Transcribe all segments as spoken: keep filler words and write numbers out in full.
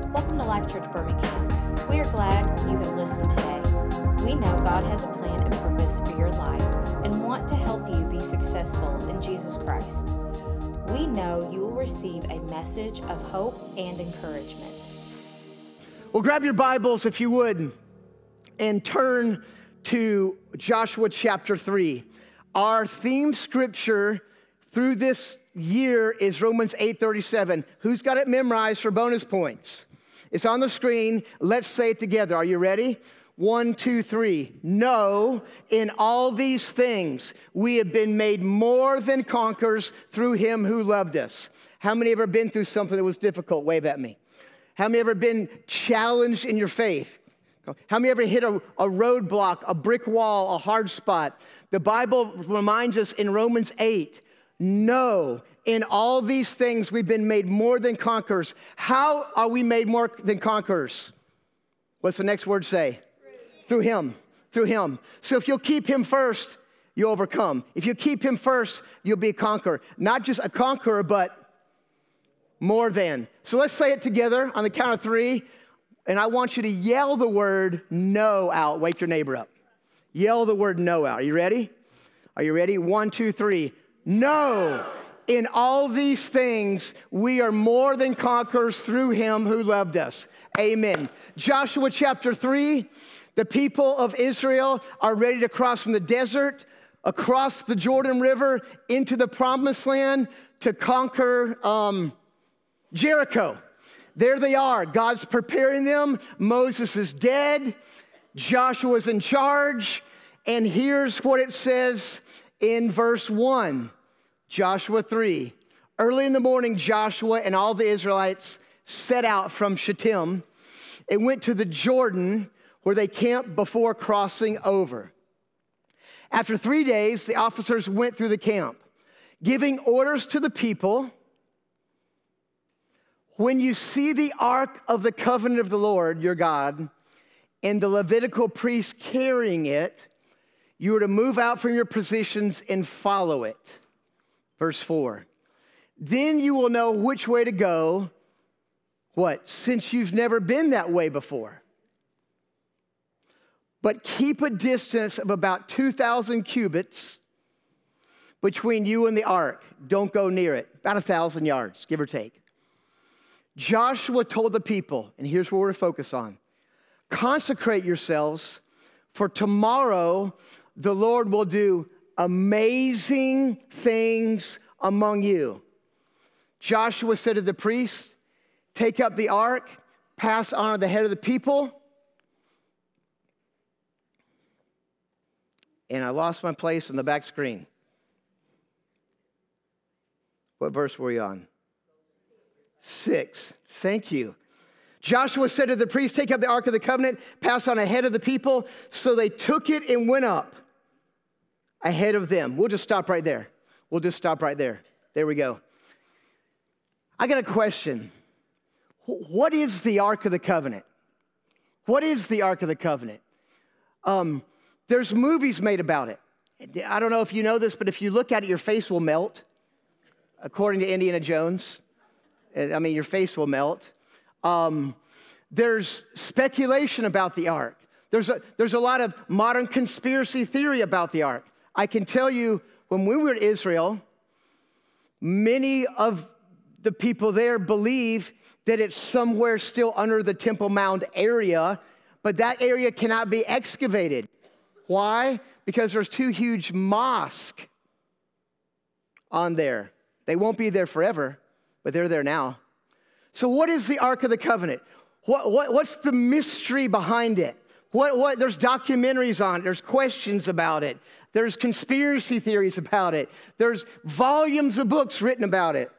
Welcome to Life Church Birmingham. We are glad you have listened today. We know God has a plan and purpose for your life and want to help you be successful in Jesus Christ. We know you will receive a message of hope and encouragement. Well, grab your Bibles, if you would, and turn to Joshua chapter three. Our theme scripture through this year is Romans eight thirty-seven. Who's got it memorized for bonus points? It's on the screen. Let's say it together. Are you ready? One, two, three. No, in all these things, we have been made more than conquerors through him who loved us. How many have ever been through something that was difficult? Wave at me. How many have ever been challenged in your faith? How many ever hit a, a roadblock, a brick wall, a hard spot? The Bible reminds us in Romans eight, no, in all these things we've been made more than conquerors. How are we made more than conquerors? What's the next word say? Through him, through him. So if you'll keep him first, you'll overcome. If you keep him first, you'll be a conqueror. Not just a conqueror, but more than. So let's say it together on the count of three. And I want you to yell the word no out. Wake your neighbor up. Yell the word no out. Are you ready? Are you ready? One, two, three. No. In all these things, we are more than conquerors through him who loved us. Amen. Joshua chapter three, the people of Israel are ready to cross from the desert, across the Jordan River, into the promised land to conquer um, Jericho. There they are. God's preparing them. Moses is dead. Joshua's in charge. And here's what it says in verse one. Joshua three. Early in the morning, Joshua and all the Israelites set out from Shittim and went to the Jordan where they camped before crossing over. After three days, the officers went through the camp, giving orders to the people. When you see the ark of the covenant of the Lord, your God, and the Levitical priests carrying it, you are to move out from your positions and follow it. Verse four. Then you will know which way to go. What? Since you've never been that way before. But keep a distance of about two thousand cubits between you and the ark. Don't go near it. About one thousand yards, give or take. Joshua told the people, and here's what we're focused on. Consecrate yourselves, for tomorrow the Lord will do amazing things among you. Joshua said to the priests, take up the ark, pass on the head of the people. And I lost my place on the back screen. What verse were you on? Six. Thank you. Joshua said to the priests, take up the Ark of the Covenant, pass on ahead of the people. So they took it and went up ahead of them. We'll just stop right there. We'll just stop right there. There we go. I got a question. What is the Ark of the Covenant? What is the Ark of the Covenant? Um, there's movies made about it. I don't know if you know this, but if you look at it, your face will melt, according to Indiana Jones. I mean, your face will melt. Um, there's speculation about the ark. There's a, there's a lot of modern conspiracy theory about the ark. I can tell you, when we were in Israel, many of the people there believe that it's somewhere still under the Temple Mount area, but that area cannot be excavated. Why? Because there's two huge mosques on there. They won't be there forever, but they're there now. So what is the Ark of the Covenant? What, what, what's the mystery behind it? What, what, there's documentaries on it. There's questions about it. There's conspiracy theories about it. There's volumes of books written about it.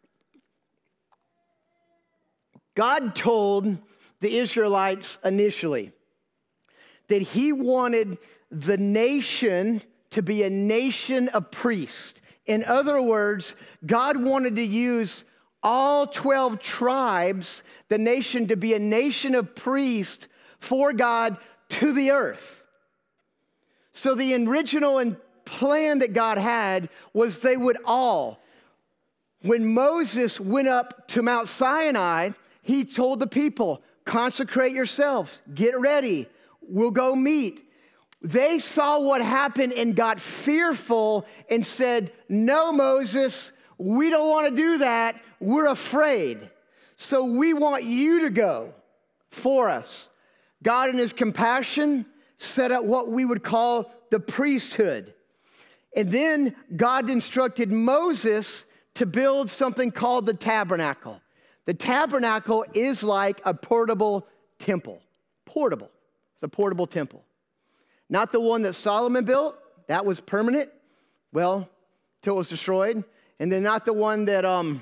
God told the Israelites initially that he wanted the nation to be a nation of priests. In other words, God wanted to use all twelve tribes, the nation, to be a nation of priests for God to the earth. So the original and plan that God had was they would all, when Moses went up to Mount Sinai, he told the people, consecrate yourselves, get ready, we'll go meet. They saw what happened and got fearful and said, no, Moses, we don't want to do that. We're afraid. So we want you to go for us. God in his compassion set up what we would call the priesthood. And then God instructed Moses to build something called the tabernacle. The tabernacle is like a portable temple. Portable. It's a portable temple. Not the one that Solomon built. That was permanent. Well, till it was destroyed. And then not the one that, um,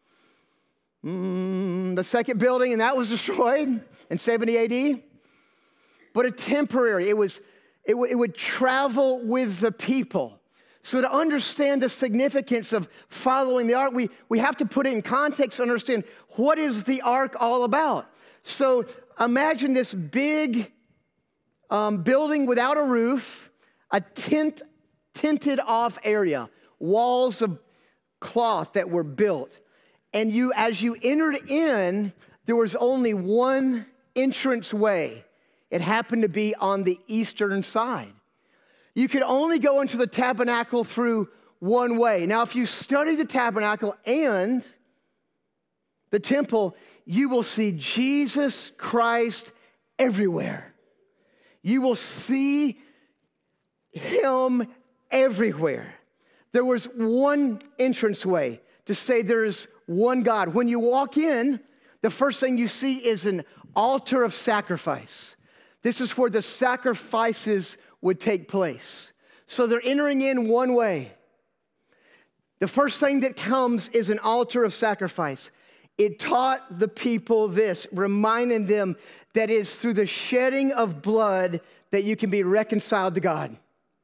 mm, the second building, and that was destroyed in seventy A D. But a temporary. It was, it, w- it would travel with the people. So to understand the significance of following the ark, we, we have to put it in context to understand what is the ark all about. So imagine this big um, building without a roof, a tent, tented off area, walls of cloth that were built. And you, as you entered in, there was only one entrance way. It happened to be on the eastern side. You could only go into the tabernacle through one way. Now, if you study the tabernacle and the temple, you will see Jesus Christ everywhere. You will see him everywhere. There was one entranceway to say there is one God. When you walk in, the first thing you see is an altar of sacrifice. This is where the sacrifices would take place. So they're entering in one way. The first thing that comes is an altar of sacrifice. It taught the people this, reminding them that it's through the shedding of blood that you can be reconciled to God.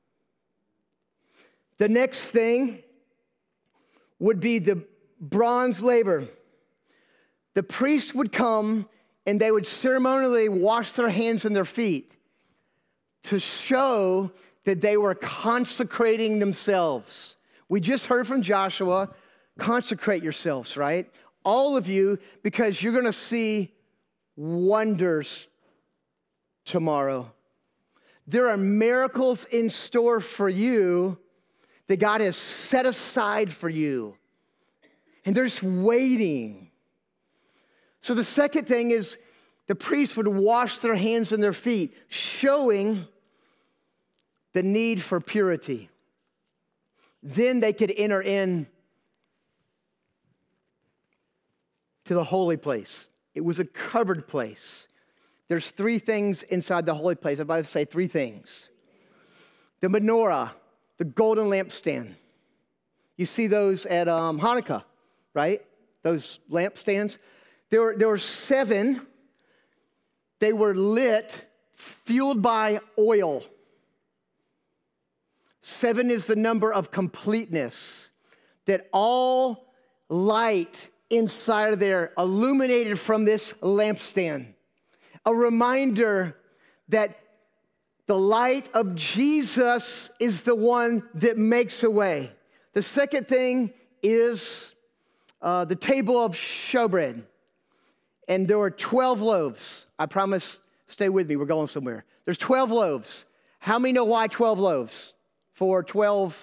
The next thing would be the bronze laver. The priest would come and they would ceremonially wash their hands and their feet to show that they were consecrating themselves. We just heard from Joshua, consecrate yourselves, right? All of you, because you're going to see wonders tomorrow. There are miracles in store for you that God has set aside for you. And they're just waiting. So the second thing is the priests would wash their hands and their feet, showing the need for purity. Then they could enter in to the holy place. It was a covered place. There's three things inside the holy place. I'm about to say three things. The menorah, the golden lampstand. You see those at um, Hanukkah, right? Those lampstands. There were, there were seven. They were lit, fueled by oil. Seven is the number of completeness, that all light inside of there illuminated from this lampstand. A reminder that the light of Jesus is the one that makes a way. The second thing is uh, the table of showbread. And there were twelve loaves. I promise, stay with me, we're going somewhere. There's twelve loaves. How many know why twelve loaves? For twelve,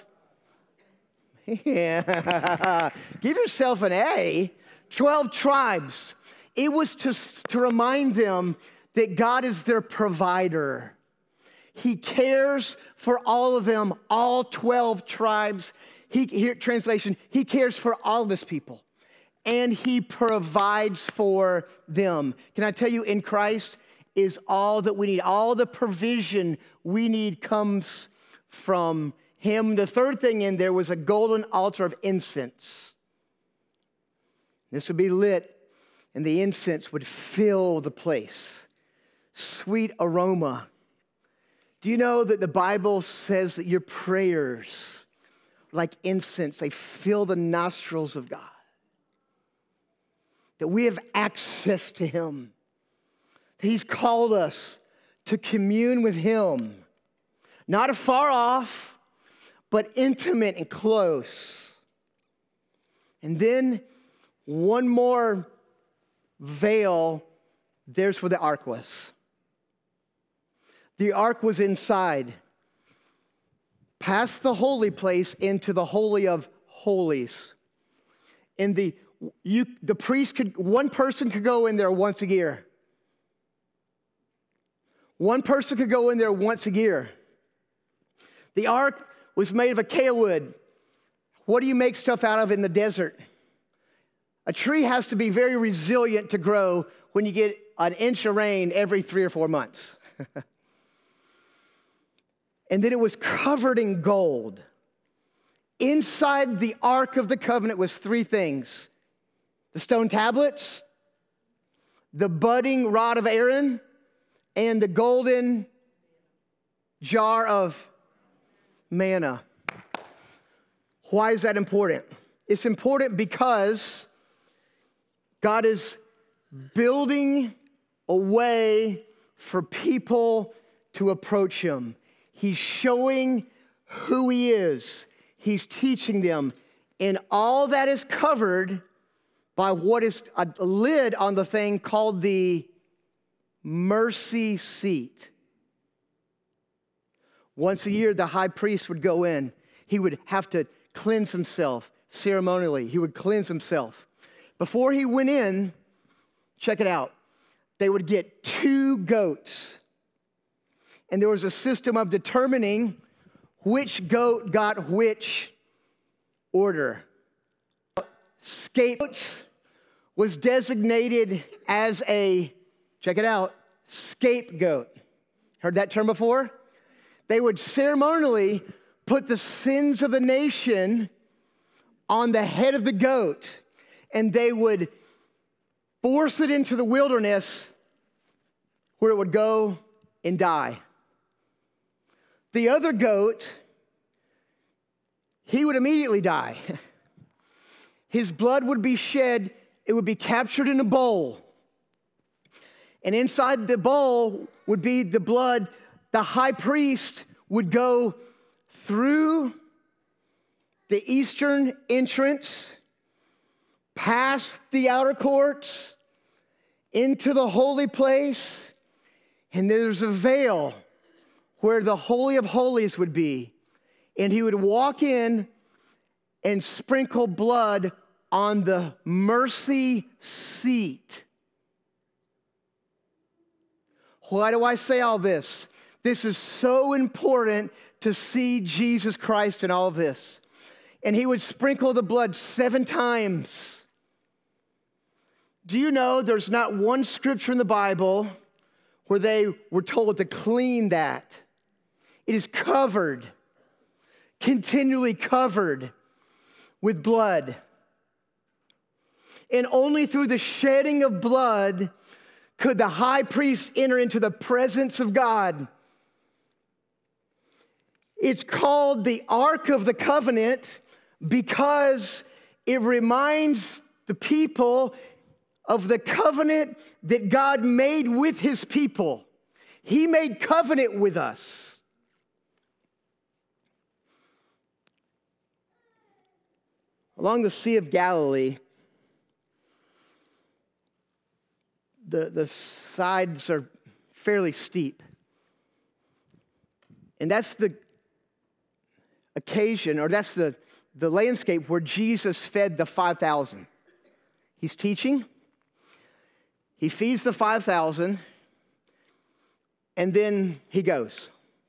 yeah. Give yourself an A. twelve tribes. It was to, to remind them that God is their provider. He cares for all of them, all twelve tribes. He, here, translation, he cares for all of his people. And he provides for them. Can I tell you, in Christ is all that we need. All the provision we need comes from him. The third thing in there was a golden altar of incense. This would be lit, and the incense would fill the place. Sweet aroma. Do you know that the Bible says that your prayers, like incense, they fill the nostrils of God? That we have access to him. That he's called us to commune with him. Not afar off, but intimate and close. And then one more veil, there's where the ark was. The ark was inside, past the holy place into the Holy of Holies. In the you, the priest could, one person could go in there once a year. One person could go in there once a year. The ark was made of acacia wood. What do you make stuff out of in the desert? A tree has to be very resilient to grow when you get an inch of rain every three or four months. And then it was covered in gold. Inside the Ark of the Covenant was three things: the stone tablets, the budding rod of Aaron, and the golden jar of manna. Why is that important? It's important because God is building a way for people to approach Him. He's showing who He is. He's teaching them. And all that is covered by what is a lid on the thing called the mercy seat. Once a year, the high priest would go in. He would have to cleanse himself ceremonially. He would cleanse himself. Before he went in, check it out, they would get two goats. And there was a system of determining which goat got which order. Scapegoat was designated as a, check it out, scapegoat. Heard that term before? They would ceremonially put the sins of the nation on the head of the goat, and they would force it into the wilderness where it would go and die. The other goat, he would immediately die. His blood would be shed. It would be captured in a bowl. And inside the bowl would be the blood. The high priest would go through the eastern entrance, past the outer courts, into the holy place, and there's a veil where the Holy of Holies would be. And he would walk in and sprinkle blood on the mercy seat. Why do I say all this? This is so important to see Jesus Christ in all of this. And he would sprinkle the blood seven times. Do you know there's not one scripture in the Bible where they were told to clean that? It is covered, continually covered with blood. And only through the shedding of blood could the high priest enter into the presence of God. It's called the Ark of the Covenant because it reminds the people of the covenant that God made with His people. He made covenant with us. Along the Sea of Galilee, the, the sides are fairly steep. And that's the occasion, or that's the, the landscape where Jesus fed the five thousand. He's teaching. He feeds the five thousand, and then he goes.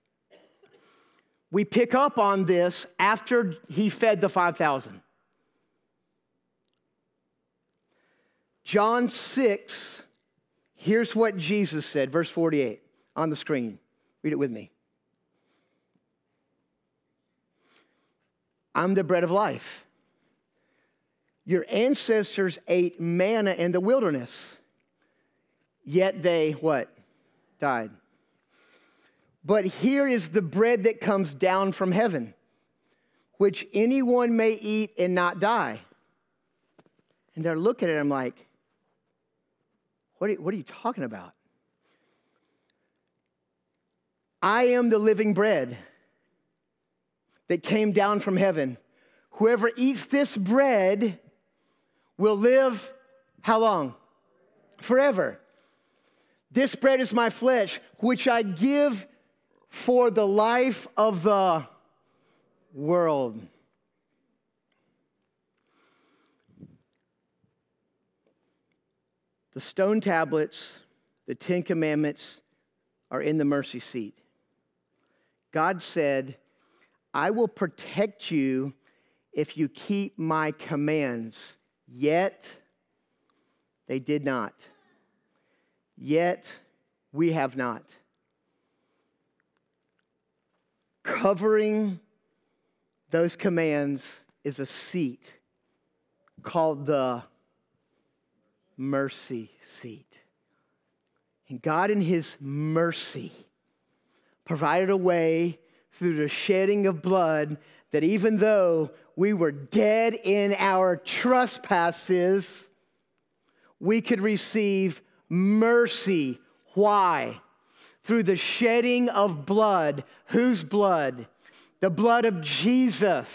We pick up on this after he fed the five thousand. John six, here's what Jesus said, verse forty-eight on the screen. Read it with me. I'm the bread of life. Your ancestors ate manna in the wilderness, yet they, what? Died. But here is the bread that comes down from heaven, which anyone may eat and not die. And they're looking at him like, what are, what are you talking about? I am the living bread that came down from heaven. Whoever eats this bread will live how long? forever. This bread is my flesh, which I give for the life of the world. The stone tablets, the Ten Commandments, are in the mercy seat. God said, I will protect you if you keep my commands. Yet, they did not. Yet, we have not. Covering those commands is a seat called the mercy seat. And God in his mercy provided a way through the shedding of blood that even though we were dead in our trespasses, we could receive mercy. Why? Through the shedding of blood. Whose blood? The blood of Jesus.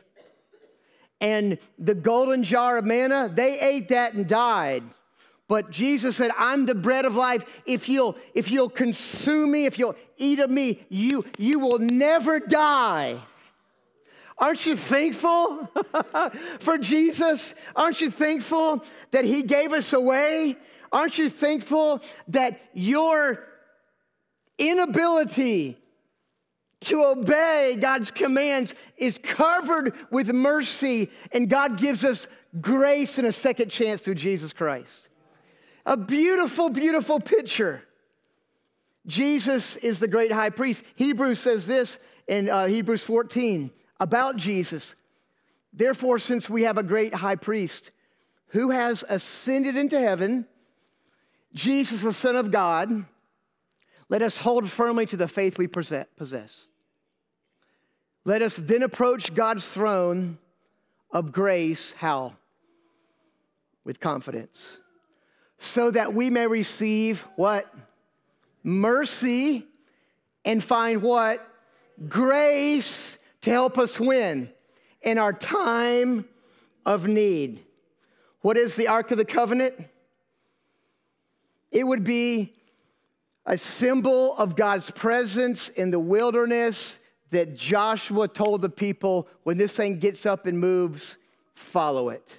And the golden jar of manna, they ate that and died. But Jesus said, I'm the bread of life. If you'll, if you'll consume me, if you'll eat of me, you, you will never die. Aren't you thankful for Jesus? Aren't you thankful that he gave us away? Aren't you thankful that your inability to obey God's commands is covered with mercy, and God gives us grace and a second chance through Jesus Christ? A beautiful, beautiful picture. Jesus is the great high priest. Hebrews says this in uh, Hebrews fourteen about Jesus. Therefore, since we have a great high priest who has ascended into heaven, Jesus, the Son of God, let us hold firmly to the faith we possess. Let us then approach God's throne of grace, how? With confidence. So that we may receive what? Mercy, and find what? Grace to help us win in our time of need. What is the Ark of the Covenant? It would be a symbol of God's presence in the wilderness that Joshua told the people, when this thing gets up and moves, follow it.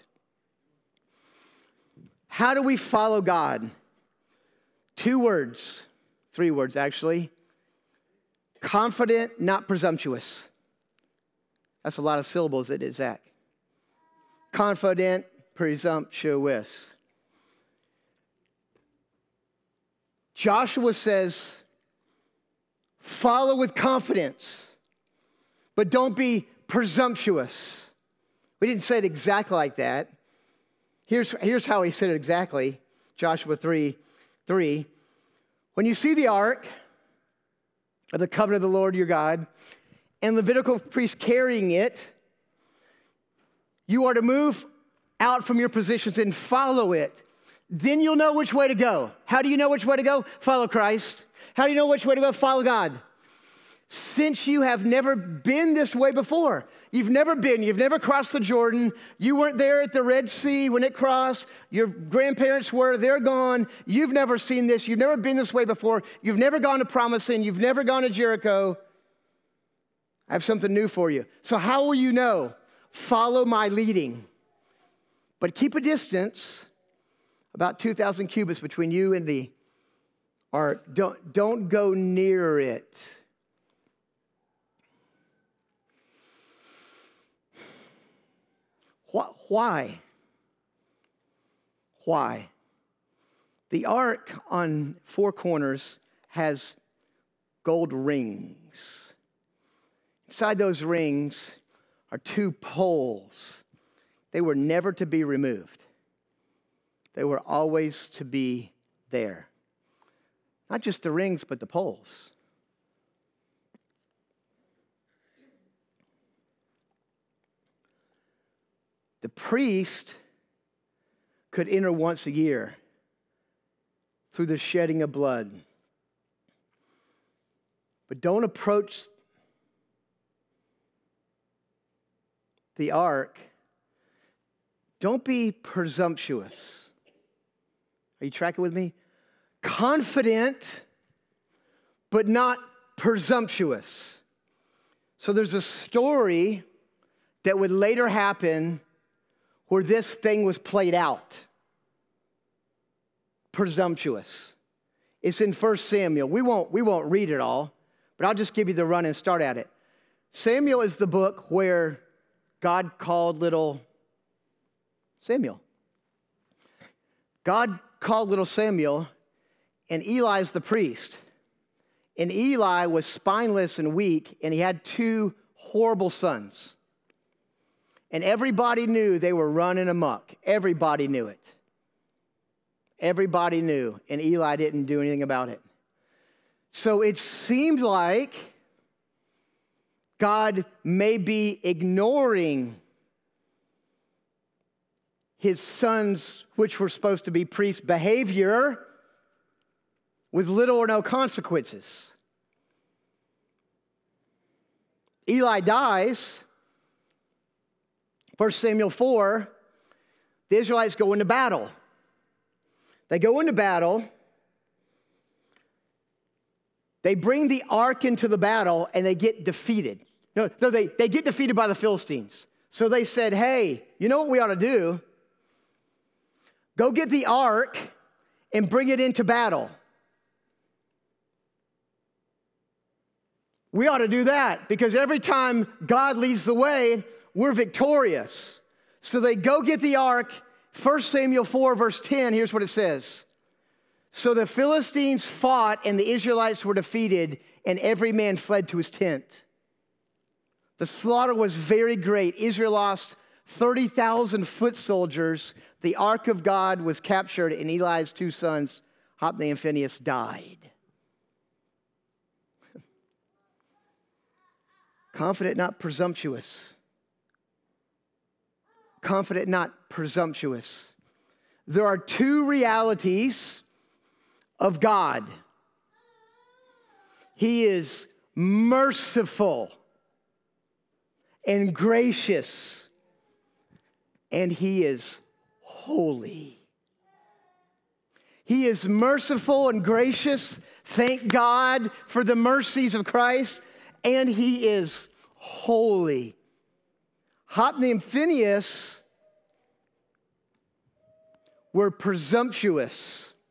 How do we follow God? Two words, three words actually. Confident, not presumptuous. That's a lot of syllables, it is, Zach. Confident, presumptuous. Joshua says, follow with confidence, but don't be presumptuous. We didn't say it exactly like that. Here's, here's how he said it exactly. Joshua three, three. When you see the ark of the covenant of the Lord your God, and Levitical priests carrying it, you are to move out from your positions and follow it. Then you'll know which way to go. How do you know which way to go? Follow Christ. How do you know which way to go? Follow God. Since you have never been this way before, you've never been, you've never crossed the Jordan, you weren't there at the Red Sea when it crossed, your grandparents were, they're gone, you've never seen this, you've never been this way before, you've never gone to Promised Land, you've never gone to Jericho. I have something new for you. So how will you know? Follow my leading. But keep a distance, about two thousand cubits between you and the ark. Don't, don't go near it. Why? Why? The ark on four corners has gold rings. Inside those rings are two poles. They were never to be removed. They were always to be there. Not just the rings, but the poles. The priest could enter once a year through the shedding of blood. But don't approach the ark. Don't be presumptuous. Are you tracking with me? Confident, but not presumptuous. So there's a story that would later happen where this thing was played out. Presumptuous. It's in First Samuel. We won't, we won't read it all, but I'll just give you the run and start at it. Samuel is the book where God called little Samuel. God called little Samuel, and Eli's the priest. And Eli was spineless and weak, and he had two horrible sons. And everybody knew they were running amok. Everybody knew it. Everybody knew, and Eli didn't do anything about it. So it seemed like God may be ignoring his sons, which were supposed to be priests' behavior, with little or no consequences. Eli dies. First Samuel four, the Israelites go into battle. They go into battle. They bring the ark into the battle, and they get defeated. No, no they, they get defeated by the Philistines. So they said, hey, you know what we ought to do? Go get the ark and bring it into battle. We ought to do that because every time God leads the way, we're victorious. So they go get the ark. First Samuel four, verse ten, here's what it says. So the Philistines fought, and the Israelites were defeated, and every man fled to his tent. The slaughter was very great. Israel lost thirty thousand foot soldiers. The ark of God was captured, and Eli's two sons, Hophni and Phinehas, died. Confident, not presumptuous. Confident, not presumptuous. There are two realities of God. He is merciful and gracious, and he is holy. He is merciful and gracious. Thank God for the mercies of Christ. And he is holy. Hophni and Phinehas were presumptuous.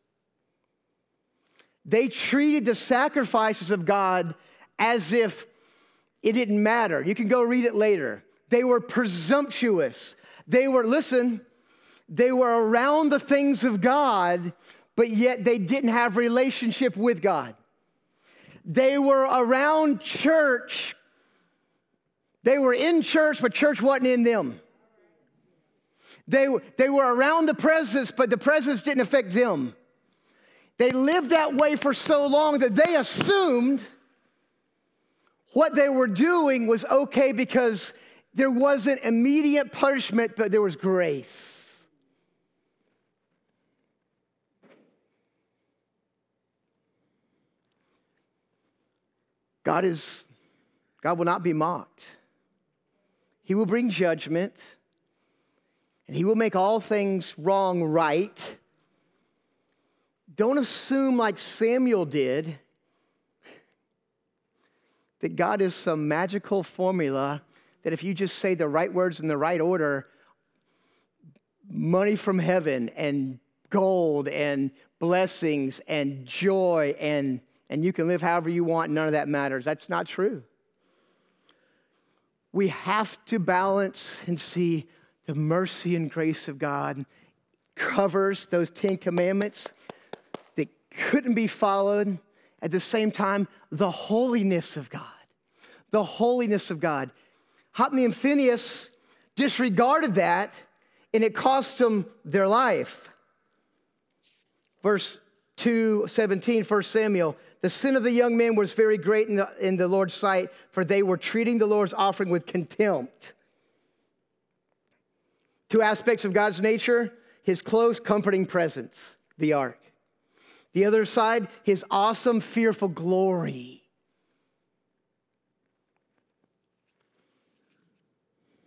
They treated the sacrifices of God as if it didn't matter. You can go read it later. They were presumptuous. They were, listen, they were around the things of God, but yet they didn't have relationship with God. They were around church. They were in church, but church wasn't in them. They, they were around the presence, but the presence didn't affect them. They lived that way for so long that they assumed what they were doing was okay because there wasn't immediate punishment, but there was grace. God is, God will not be mocked. He will bring judgment, and he will make all things wrong right. Don't assume, like Samuel did, that God is some magical formula that if you just say the right words in the right order, money from heaven and gold and blessings and joy and, and you can live however you want, none of that matters. That's not true. We have to balance and see the mercy and grace of God covers those Ten Commandments that couldn't be followed. At the same time, the holiness of God. The holiness of God. Hophni and Phinehas disregarded that, and it cost them their life. Verse two seventeen, First Samuel. The sin of the young men was very great in the, in the Lord's sight, for they were treating the Lord's offering with contempt. Two aspects of God's nature: his close, comforting presence, the ark. The other side, his awesome, fearful glory.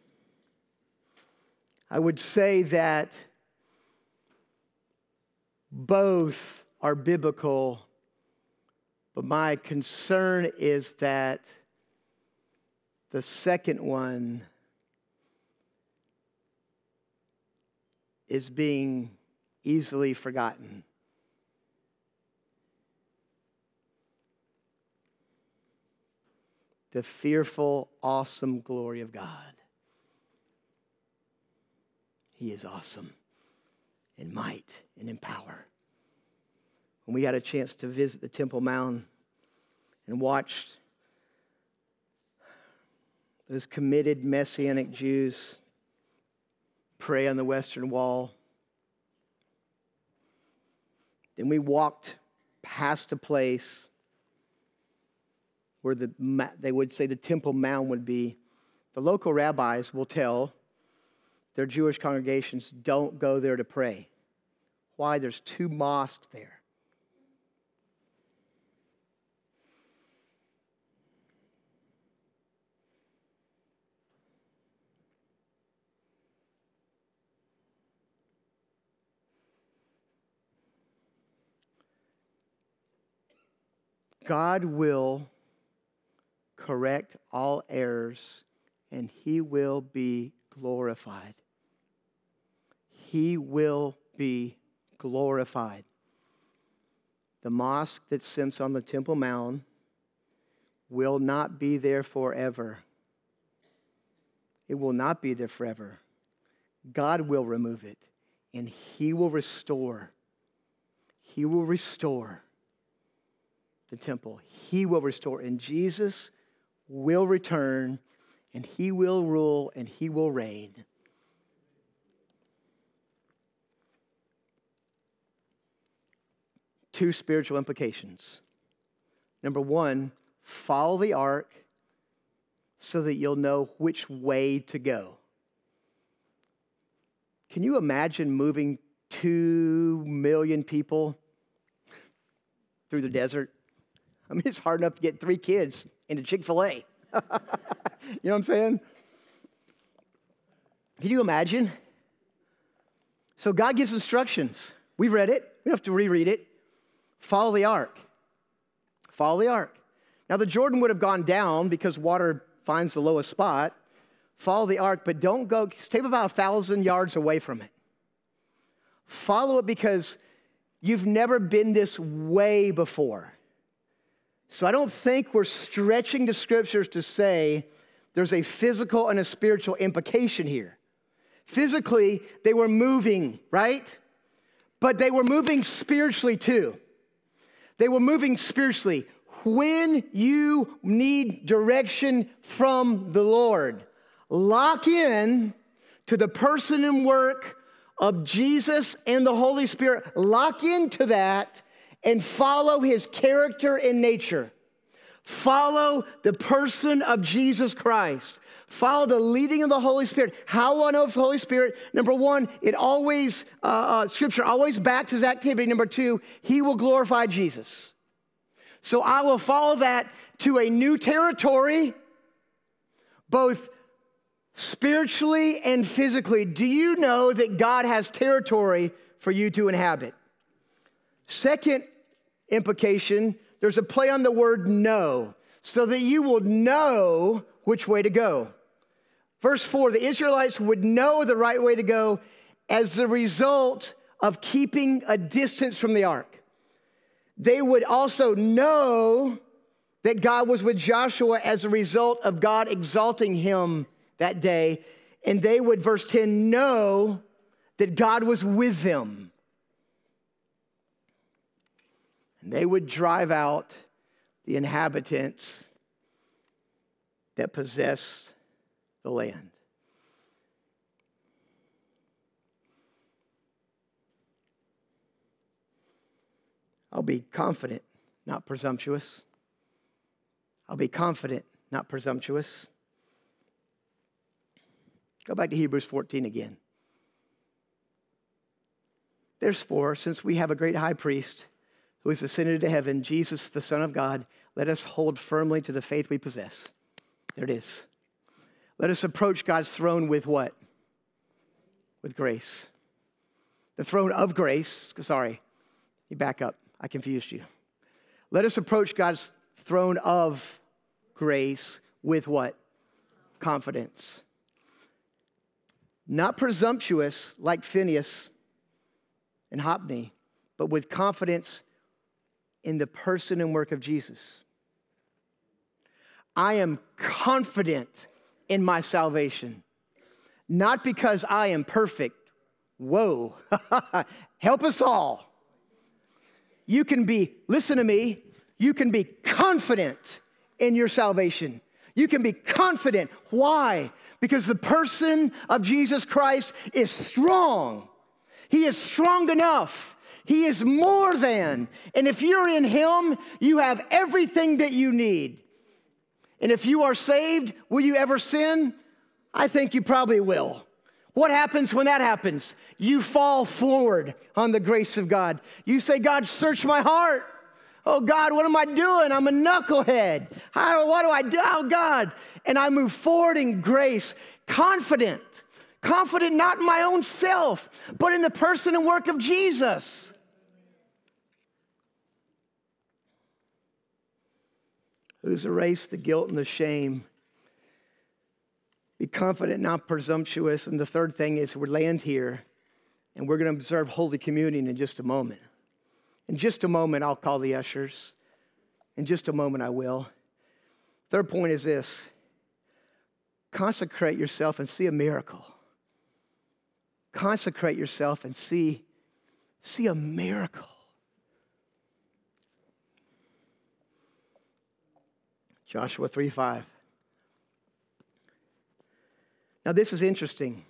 I would say that Both are biblical, but my concern is that the second one is being easily forgotten. The fearful, awesome glory of God. He is awesome in might and in power. When we had a chance to visit the Temple Mount and watched those committed Messianic Jews pray on the Western Wall, then we walked past a place where the, they would say the Temple Mount would be. The local rabbis will tell their Jewish congregations, don't go there to pray. Why? There's two mosques there. God will correct all errors, and He will be glorified. He will be glorified. The mosque that sits on the Temple Mount will not be there forever. It will not be there forever. God will remove it, and He will restore. He will restore the temple. He will restore, and Jesus will return, and He will rule, and He will reign. Two spiritual implications. Number one, follow the ark so that you'll know which way to go. Can you imagine moving two million people through the desert? I mean, it's hard enough to get three kids into Chick-fil-A. You know what I'm saying? Can you imagine? So God gives instructions. We've read it. We don't have to reread it. Follow the ark. Follow the ark. Now, the Jordan would have gone down because water finds the lowest spot. Follow the ark, but don't go, stay about a thousand yards away from it. Follow it because you've never been this way before. So I don't think we're stretching the scriptures to say there's a physical and a spiritual implication here. Physically, they were moving, right? But they were moving spiritually too. They were moving spiritually. When you need direction from the Lord, lock in to the person and work of Jesus and the Holy Spirit. Lock into that and follow His character and nature. Follow the person of Jesus Christ. Follow the leading of the Holy Spirit. How do I know it's the Holy Spirit? Number one, it always, uh, uh, Scripture always backs His activity. Number two, He will glorify Jesus. So I will follow that to a new territory, both spiritually and physically. Do you know that God has territory for you to inhabit? Second implication, there's a play on the word know, so that you will know which way to go. Verse four, the Israelites would know the right way to go as the result of keeping a distance from the ark. They would also know that God was with Joshua as a result of God exalting him that day. And they would, verse ten, know that God was with them. And they would drive out the inhabitants that possessed the land. I'll be confident, not presumptuous. I'll be confident, not presumptuous. Go back to Hebrews fourteen again. Therefore, since we have a great high priest who has ascended to heaven, Jesus, the Son of God, let us hold firmly to the faith we possess. There it is. Let us approach God's throne with what? With grace. The throne of grace, sorry. You back up. I confused you. Let us approach God's throne of grace with what? Confidence. Not presumptuous like Phineas and Hophni, but with confidence in the person and work of Jesus. I am confident in my salvation, not because I am perfect. Whoa, help us all. You can be, listen to me, you can be confident in your salvation. You can be confident. Why? Because the person of Jesus Christ is strong. He is strong enough. He is more than. And if you're in Him, you have everything that you need. And if you are saved, will you ever sin? I think you probably will. What happens when that happens? You fall forward on the grace of God. You say, God, search my heart. Oh, God, what am I doing? I'm a knucklehead. How, what do I do? Oh, God. And I move forward in grace, confident. Confident not in my own self, but in the person and work of Jesus. Who's erased the guilt and the shame. Be confident, not presumptuous. And the third thing is we land here, and we're going to observe Holy Communion in just a moment. In just a moment, I'll call the ushers. In just a moment, I will. Third point is this. Consecrate yourself and see a miracle. Consecrate yourself and see, see a miracle. Joshua three five. Now this is interesting.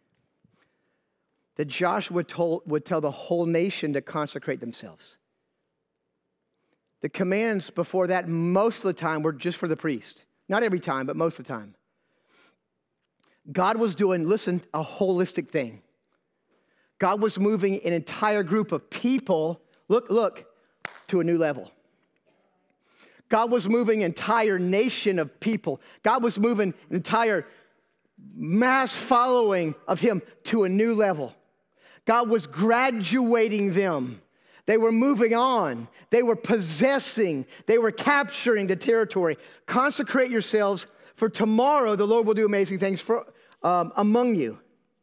That Joshua told, would tell the whole nation to consecrate themselves. The commands before that most of the time were just for the priest. Not every time, but most of the time. God was doing, listen, a holistic thing. God was moving an entire group of people, look, look, to a new level. God was moving an entire nation of people. God was moving an entire mass following of Him to a new level. God was graduating them. They were moving on. They were possessing. They were capturing the territory. Consecrate yourselves, for tomorrow the Lord will do amazing things for, um, among you.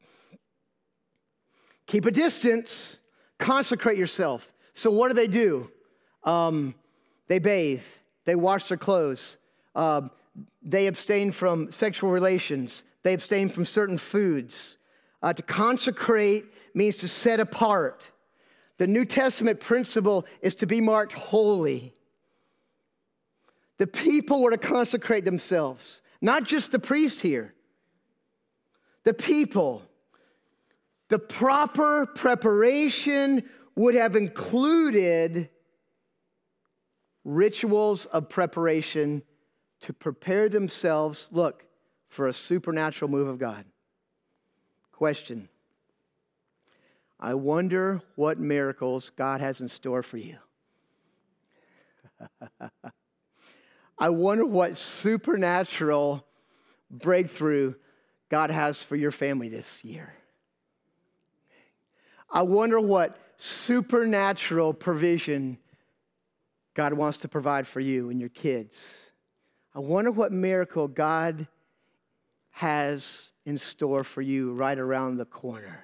Keep a distance. Consecrate yourself. So what do they do? Um, they bathe. They wash their clothes. Uh, they abstain from sexual relations. They abstain from certain foods. Uh, to consecrate means to set apart. The New Testament principle is to be marked holy. The people were to consecrate themselves, not just the priest here. The people. The proper preparation would have included rituals of preparation to prepare themselves, look, for a supernatural move of God. Question. I wonder what miracles God has in store for you. I wonder what supernatural breakthrough God has for your family this year. I wonder what supernatural provision God wants to provide for you and your kids. I wonder what miracle God has in store for you right around the corner.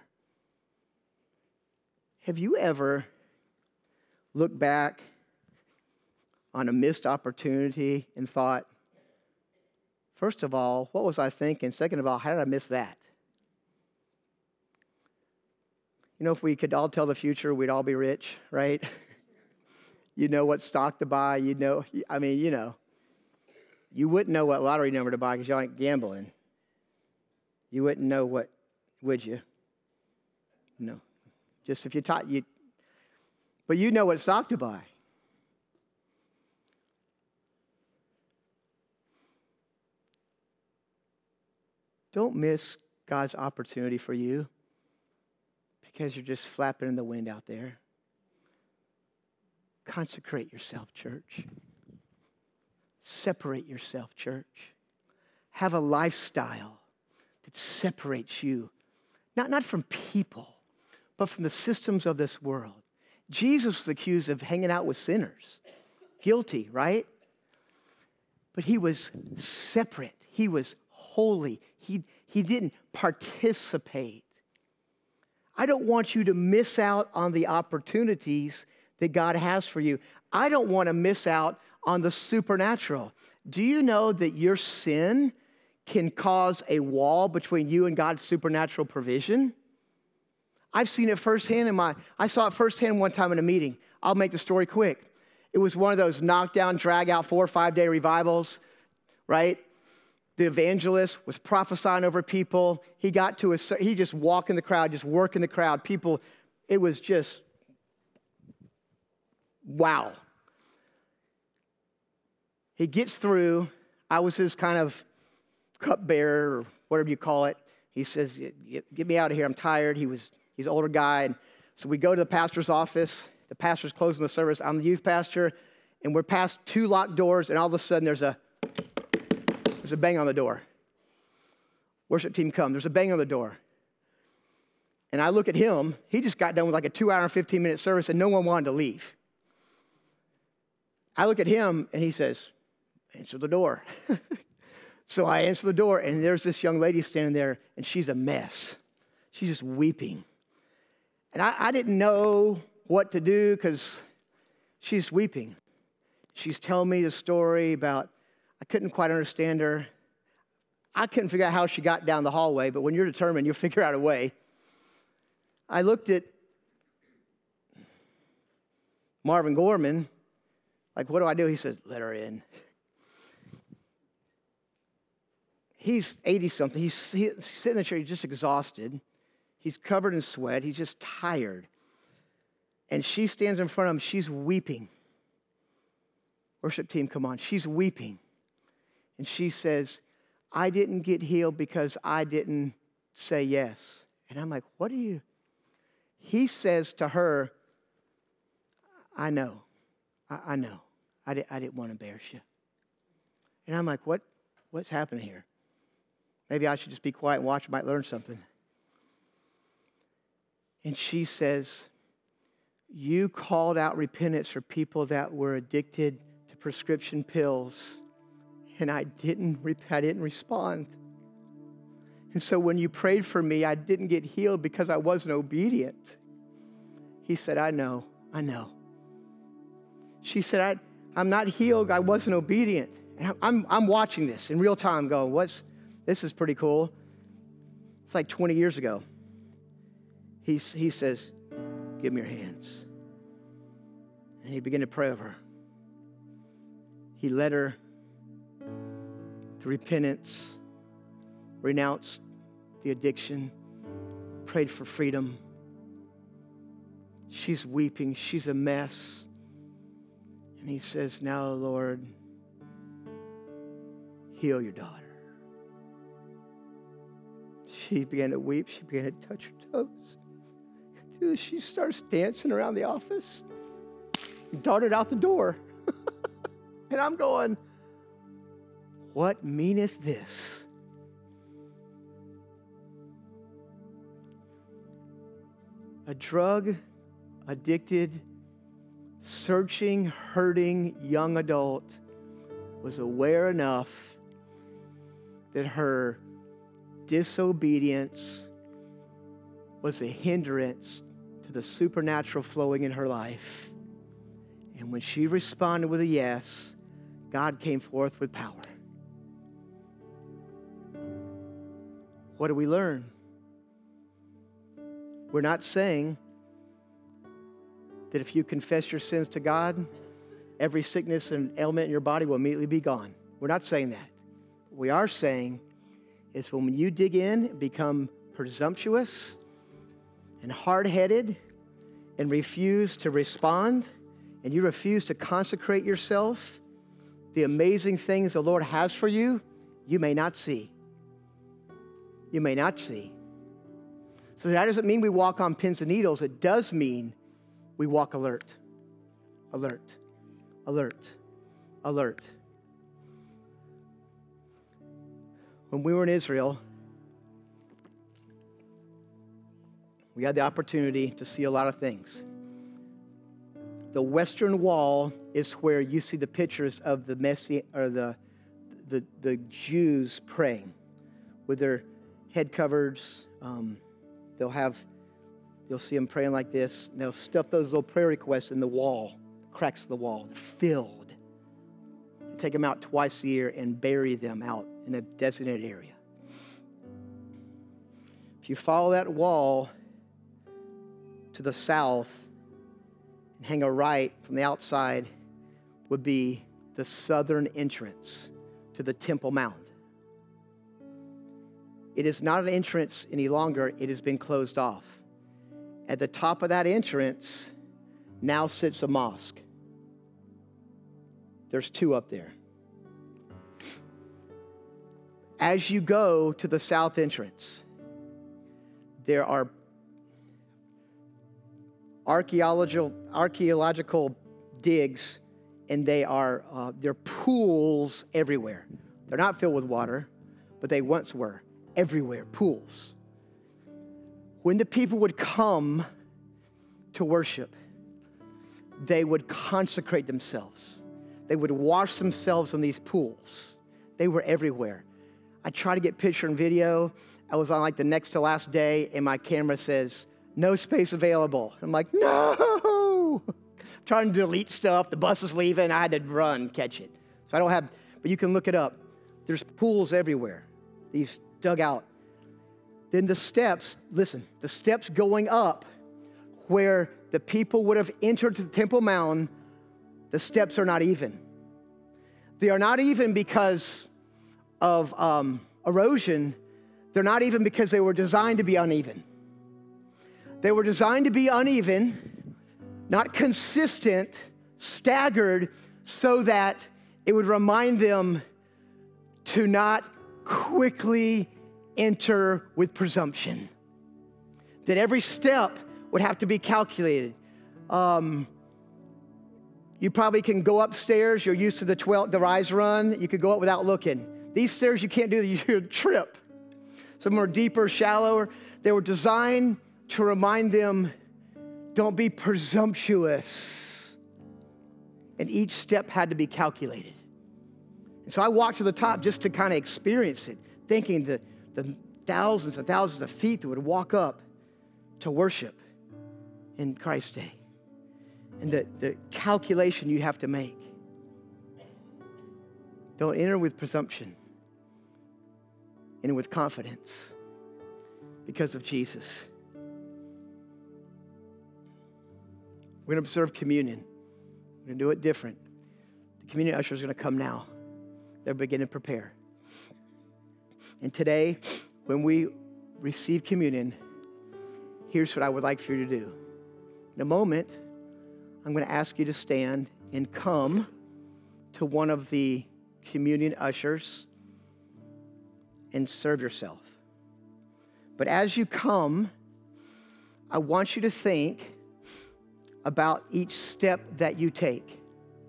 Have you ever looked back on a missed opportunity and thought, first of all, what was I thinking? Second of all, how did I miss that? You know, if we could all tell the future, we'd all be rich, right? You know what stock to buy. You know, I mean, you know. You wouldn't know what lottery number to buy because y'all ain't gambling. You wouldn't know what, would you? No. Just if you taught you, but you know what stock to buy. Don't miss God's opportunity for you because you're just flapping in the wind out there. Consecrate yourself, church. Separate yourself, church. Have a lifestyle that separates you, not, not from people, but from the systems of this world. Jesus was accused of hanging out with sinners. Guilty, right? But he was separate. He was holy. He, he didn't participate. I don't want you to miss out on the opportunities that God has for you. I don't want to miss out on the supernatural. Do you know that your sin can cause a wall between you and God's supernatural provision? I've seen it firsthand in my, I saw it firsthand one time in a meeting. I'll make the story quick. It was one of those knockdown, drag out, four or five day revivals, right? The evangelist was prophesying over people. He got to a, he just walked in the crowd, just working the crowd. People, it was just, wow. He gets through. I was his kind of cupbearer or whatever you call it. He says, get me out of here. I'm tired. He was, he's an older guy. And so we go to the pastor's office. The pastor's closing the service. I'm the youth pastor. And we're past two locked doors. And all of a sudden there's a, there's a bang on the door. Worship team come. There's a bang on the door. And I look at him. He just got done with like a two hour and fifteen minute service and no one wanted to leave. I look at him and he says, answer the door. So I answer the door and there's this young lady standing there and she's a mess. She's just weeping. And I, I didn't know what to do because she's weeping. She's telling me the story about, I couldn't quite understand her. I couldn't figure out how she got down the hallway, but when you're determined, you'll figure out a way. I looked at Marvin Gorman, like, what do I do? He said, let her in. He's eighty-something. He's, he's sitting in the chair. He's just exhausted. He's covered in sweat. He's just tired. And she stands in front of him. She's weeping. Worship team, come on. She's weeping. And she says, I didn't get healed because I didn't say yes. And I'm like, what are you? He says to her, I know. I, I know. I, di- I didn't want to embarrass you. And I'm like, what? What's happening here? Maybe I should just be quiet and watch. I might learn something. And she says, you called out repentance for people that were addicted to prescription pills, and I didn't, I didn't respond. And so when you prayed for me, I didn't get healed because I wasn't obedient. He said, I know, I know. She said, I, I'm not healed, I wasn't obedient. And I'm, I'm watching this in real time going, what's, this is pretty cool. It's like twenty years ago. He, he says, give me your hands. And he began to pray over her. He led her to repentance, renounced the addiction, prayed for freedom. She's weeping. She's a mess. And he says, now, Lord, heal your daughter. She began to weep. She began to touch her toes. She starts dancing around the office, darted out the door. And I'm going, what meaneth this? A drug-addicted, searching, hurting young adult was aware enough that her disobedience was a hindrance to the supernatural flowing in her life. And when she responded with a yes, God came forth with power. What do we learn? We're not saying that if you confess your sins to God, every sickness and ailment in your body will immediately be gone. We're not saying that. What we are saying is when you dig in and become presumptuous and hard-headed and refuse to respond, and you refuse to consecrate yourself, the amazing things the Lord has for you, you may not see. You may not see. So that doesn't mean we walk on pins and needles. It does mean we walk alert, alert, alert, alert. When we were in Israel, we had the opportunity to see a lot of things. the western wall is where you see the pictures of the Messi or the, the the Jews praying with their head covers. Um, they'll have, you'll see them praying like this. And they'll stuff those little prayer requests in the wall, cracks of the wall. They're filled. They take them out twice a year and bury them out in a designated area. If you follow that wall to the south and hang a right from the outside, would be the southern entrance to the Temple Mount. It is not an entrance any longer. It has been closed off. At the top of that entrance now sits a mosque. There's two up there. As you go to the south entrance, there are archaeological archaeological digs, and they are uh, they're pools everywhere. They're not filled with water, but they once were. Everywhere, pools. When the people would come to worship, they would consecrate themselves. They would wash themselves in these pools. They were everywhere. I try to get picture and video. I was on like the next to last day, and my camera says, no space available. I'm like, no! Trying to delete stuff. The bus is leaving. I had to run, catch it. So I don't have, but you can look it up. There's pools everywhere. These dug out. Then the steps, listen, the steps going up where the people would have entered to the Temple Mount, the steps are not even. They are not even because of um, erosion. They're not even because they were designed to be uneven. They were designed to be uneven, not consistent, staggered, so that it would remind them to not quickly enter with presumption. That every step would have to be calculated. Um, you probably can go upstairs. You're used to the twelve, the rise run. You could go up without looking. These stairs you can't do. You trip. Some are deeper, shallower. They were designed to remind them, don't be presumptuous. And each step had to be calculated. And so I walked to the top just to kind of experience it, thinking that the thousands and thousands of feet that would walk up to worship in Christ's day. And the, the calculation you have to make. Don't enter with presumption. Enter with confidence because of Jesus. We're going to observe communion. We're going to do it different. The communion usher is going to come now. They're beginning to prepare. And today, when we receive communion, here's what I would like for you to do. In a moment, I'm going to ask you to stand and come to one of the communion ushers and serve yourself. But as you come, I want you to think about each step that you take.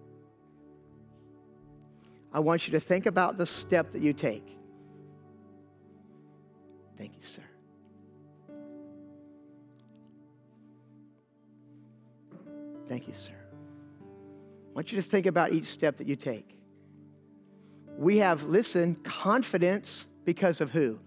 I want you to think about the step that you take. Thank you, sir. Thank you, sir. I want you to think about each step that you take. We have, listen, confidence because of who?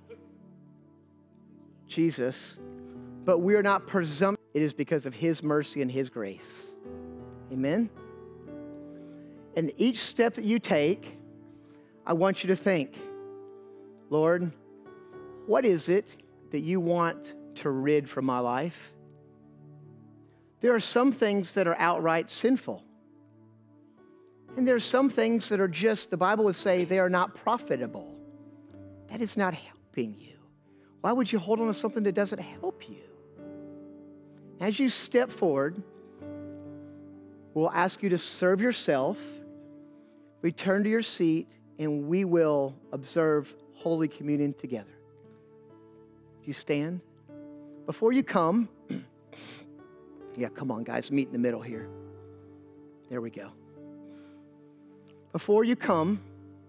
Jesus. But we are not presumptuous. It is because of His mercy and His grace. Amen? And each step that you take, I want you to think, Lord, what is it that you want to rid from my life? There are some things that are outright sinful. And there are some things that are just, the Bible would say, they are not profitable. That is not helping you. Why would you hold on to something that doesn't help you? As you step forward, we'll ask you to serve yourself, return to your seat, and we will observe Holy Communion together. Do you stand? Before you come, yeah, come on, guys, meet in the middle here. There we go. Before you come,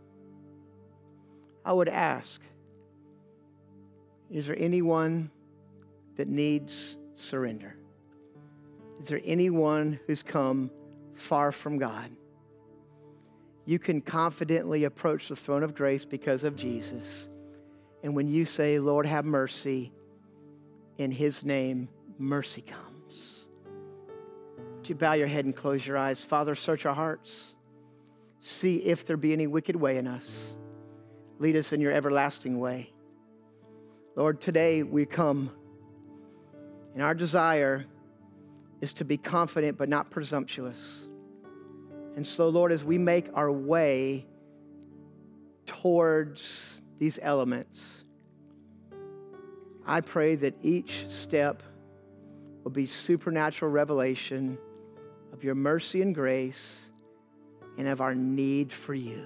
I would ask, is there anyone that needs surrender? Is there anyone who's come far from God. You can confidently approach the throne of grace because of Jesus. And when you say, Lord, have mercy, in his name, mercy comes. Would you bow your head and close your eyes? Father, search our hearts. See if there be any wicked way in us. Lead us in your everlasting way. Lord, today we come, and our desire is to be confident but not presumptuous. And so, Lord, as we make our way towards these elements, I pray that each step will be supernatural revelation of your mercy and grace and of our need for you.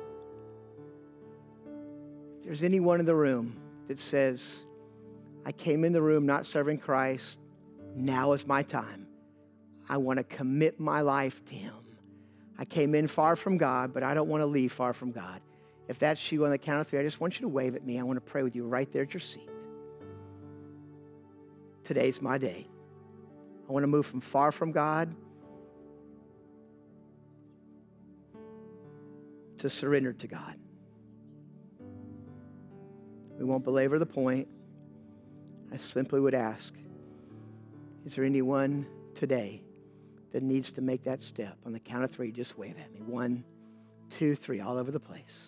If there's anyone in the room that says, I came in the room not serving Christ, now is my time. I want to commit my life to him. I came in far from God, but I don't want to leave far from God. If that's you, on the count of three, I just want you to wave at me. I want to pray with you right there at your seat. Today's my day. I want to move from far from God to surrender to God. We won't belabor the point. I simply would ask, is there anyone today that needs to make that step? On the count of three, just wave at me. One, two, three, all over the place.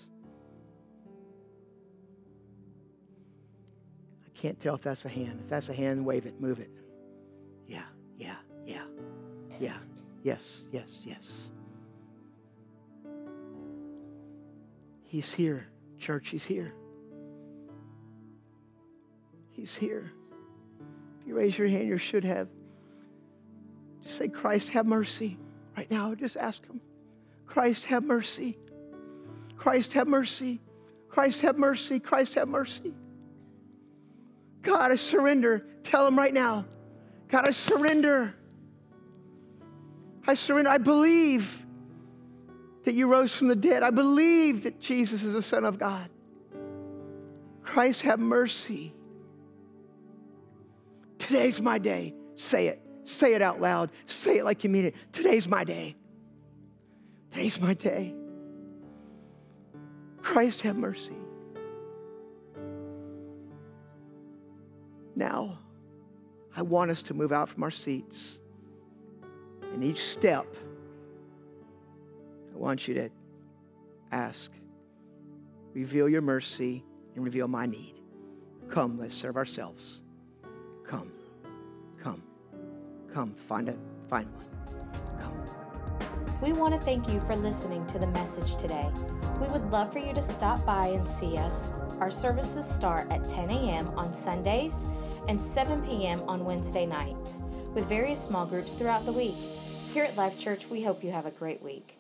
I can't tell if that's a hand. If that's a hand, wave it, move it. Yeah, yeah, yeah, yeah, yes, yes, yes. He's here, church, he's here. He's here. If you raise your hand, you should have. Just say, Christ, have mercy. Right now, just ask him. Christ, have mercy. Christ, have mercy. Christ, have mercy. Christ, have mercy. God, I surrender. Tell him right now. God, I surrender. I surrender. I believe that you rose from the dead. I believe that Jesus is the Son of God. Christ, have mercy. Today's my day. Say it. Say it out loud. Say it like you mean it. Today's my day. Today's my day. Christ, have mercy. Now, I want us to move out from our seats. And each step, I want you to ask, reveal your mercy and reveal my need. Come, let's serve ourselves. Come, come, come, find it, find one. Come. We want to thank you for listening to the message today. We would love for you to stop by and see us. Our services start at ten a.m. on Sundays and seven p.m. on Wednesday nights, with various small groups throughout the week. Here at Life Church, we hope you have a great week.